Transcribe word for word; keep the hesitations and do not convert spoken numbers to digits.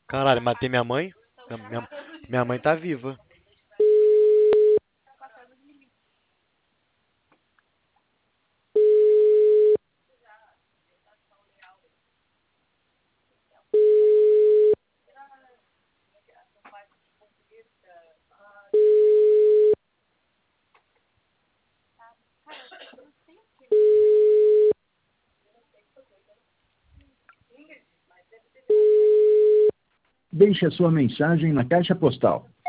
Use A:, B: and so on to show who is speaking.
A: Caralho, matei minha mãe? Minha, minha- minha mãe tá viva.
B: Deixe a sua mensagem na caixa postal